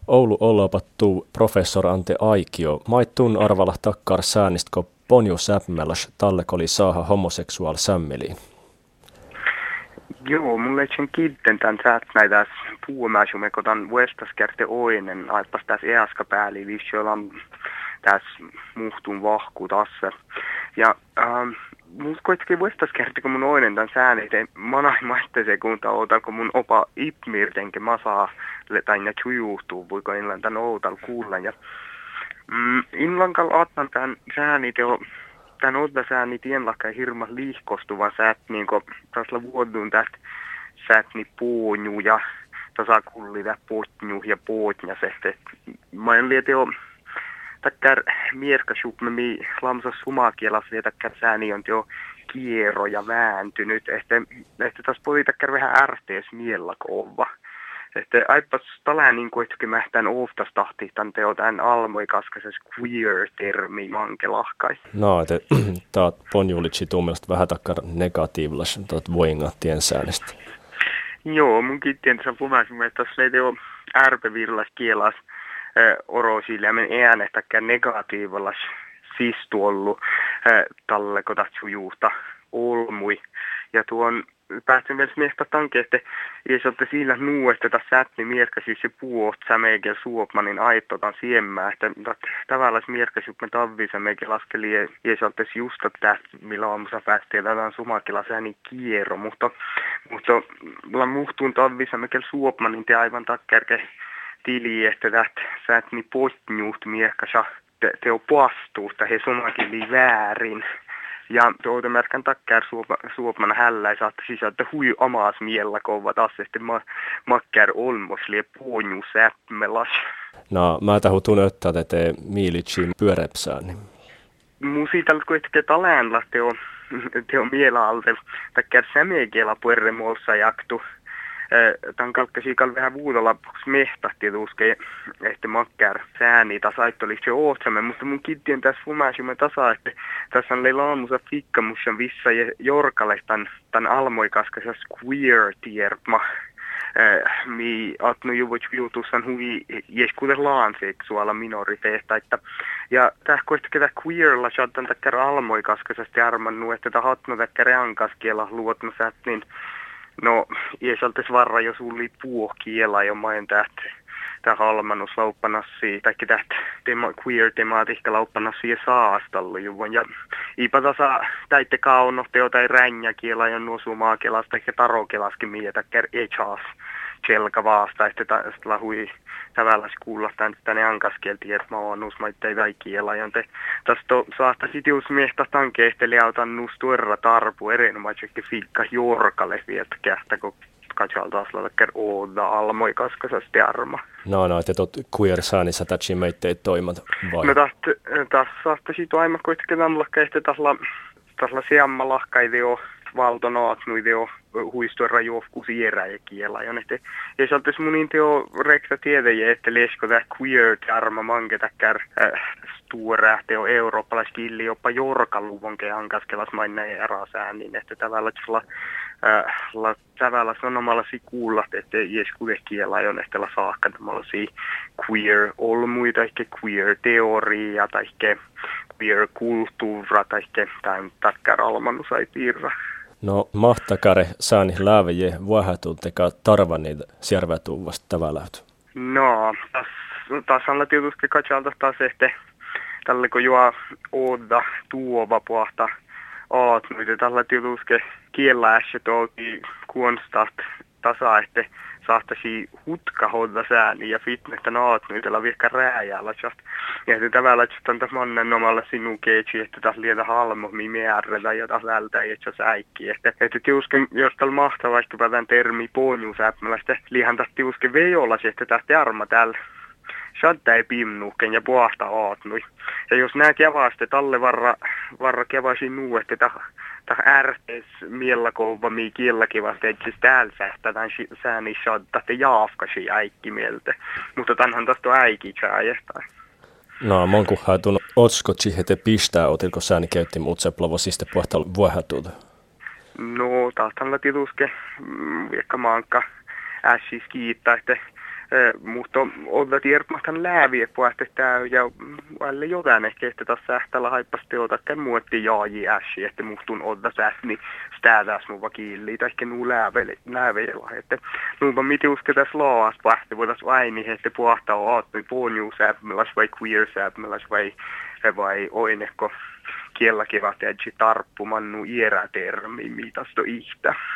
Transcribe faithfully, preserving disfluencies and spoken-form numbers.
Oulu ollapattu professor Ante Aikio. Maittun arvala takkar säänistko ponju säpmäläs tallekoli saaha homoseksuaal sämmeliin? Joo, mulle etsin kitten tämän sätnäi tässä puhumäisumme, kun tämän vuestaskerte oinen, aippas tässä easka pääli, viisi on tässä muhtun vahku tässä. Ja ähm, musta kuitenkin vuestaskerte, kun mun oinen tämän sään, että mä näin maitteeseen, kun otan, kun mun opa ipmirtenke mä saa tänne jujuhtuu, voiko inlan tämän outal kuulla. Ja mm, inlankal atnan tämän sääni teo, tämän outa sääni tienlakka hirma liihkostuva sät, niin kuin tässä vuodun tästä sätni puonju ja tasakulli tää potnju ja potnjas, että mä en liitä jo takkar mierkasjupme mi lamsas sumakielas takkar sääni on jo kiero ja vääntynyt, että, että tässä voi takkar vähän ärtees miellä kova. Että aippas talää niin kuin etkin mä tämän ooftas tahti tämän teo tämän almoikaskases queer-termi mankelahkais. No, että taat ponjulitsi tuomioista vähän takkar negatiivilas taat voinga tiensäännöstä. Joo, mun kiittien tässä puhuisin, että tässä ei teo ärpevirlas kielas orosille ja men äänestäkään negatiivilas sistuollu talle kotatsujuusta olmui. Ja tuon pääsin vielä miestä tanke, että jos olette sillä nuu, että tässä sätni mierkäsyys se puoht sämeikellä suopmanin aittotan siemmää, että tavallaan mierkäsyys me tavvisa meikä laskeli, jos olette just tästä, millä aamussa päästiin, että tämän sumakilla sääni kiero, mutta, mutta mulla muhtuun tavvisa meikä suopmanin te aivan takkärke tili, että tästä sätni potnjuut mierkäsä te, teo pastuusta, he sumakili väärin. Ja tuota märkän takkär suopmana hällä ei saatte sisältä hui omaas miellä kova taas, että ma, makkär olmos lie puonju säpmelas. No, mä tahu tunnettaa, että te miilitsiin pyöräpsään. Niin. Mun siitä on kuitenkin talänla teo, teo mielalta, takkär sämeekela puerremolsa jaktu. Tämän kalkkasiikalla vähän vuudolla mehtahti tuuske, että makkär sääni taas aittoliksi se ootsamme, mutta mun kittien tässä fumäisimme tasa, että tässä on leillä aamussa fikkamussan vissa jorkalle tämän, tämän almoikaskasas queer-tierpma, mi atnu juvut jutussan hui jeskuten laanseksuaala minoriteetta, että ja täh koistakin tämä queerla saattan takkär almoikaskasasti armannu, että tämä hatno takkär ankaskiela luotnosät, niin no, ei saltes varra, jos uli puokiela jo main täht, täh halmannus lauppanassi, tai täht tema, queer-temaatikka lauppanassi ja saastallu juvon. Ja iipä tasa täitte kauno teo tai ränjäkiela ja nuo sumakelasta, ehkä tarokelaskin mietäkkär echaas selkä vaasta, että tästä hui tavallaan kuulla tänne ankaskielti, että mä oon uusmaittei väikiela, jonte tästä saattaa sitten just miestä tankeehteli autan nuus tuerra tarpu erinomaisesti fiikka jorkalle vietä kähtä, kun katsal taas laitakkär ooda almoi kaskasasti arma. No, no, että tot queer saanissa tätsi meitteet toimat vai? No tässä saattaa siitä aiemmin kuitenkin tämänlakka, että tässä siemma lahkaidi jo valtonaat nuide jo huistuerra juofku sieräikiela. Ja että jos oltais mun inteo rekta tiedäjä, että lesko tää queer-tarma manketäkkär äh, stuora teo eurooppalaiskilli jopa jorkaluvonke ankaskelas maineen erasäänin, että tavallaan äh, tavallaan sanomalla si kuullat, että jes kudekiela on ehtellä saakka tämmöisiä queer-olmuja tai queer-teoria tai queer-kulttuura tai tämän takkär almannusai piirra. No, mahtakare saani lääveje vuohatun teka tarvanneet siervätuvasta tavallaan. No, tässä on tietysti katsalta taas, että tällä kun juo ooda tuova puhta aat, mutta tällä tietysti kiellässä tuolti kuonstat tasa, että saattaisi hutka hoida sääni ja fitnessä naat nytellä vihka rääjällä. Ja että tavallaan, että on mannen omalla sinun keitsi, että tässä liitä halmo, mi määrätä ja tässä vältä ei etsi säikki. Että, että tiusken, jos täällä mahtaa vaikka tämän termi ponjusäpmällä, sitten liihan tässä tiusken vejolla, että tästä arma täällä saattaa ei pimnuuken ja puhta aatnui. Ja jos nää kevaasti talle varra, varra kevaisi nuu, että täh, täh ärtees miellä kouva mii kielläkin vasta, että siis täällä sähtää tämän sääni saattaa, että jaafkasi äikki mieltä. Mutta tänhän tästä on äikki sääjästä. No, monku haetun otskotsi hete pistää, otilko sääni käytti muutseplavo siste puhta vuohatuuta? No, taas tällä tietysti, vaikka maanka ässis kiittää, että Mutta odda tiedätmäthän lääviä puolesta ja alle jotain ehkä, että tässä sähtällä haippasti otakaan muotti jaaji äsi, että muhtun odda sähni stäädäs nuva kiilli, tai ehkä nuu lääveillä, että nuupa miten uske tässä laas pähti, voitais aini, että puhtaa oottu ponjuusääpmeläs vai queer-sääpmeläs vai, vai oinekko kielläkin vahti tarppumannu iärätermi, mitä sto ihtä.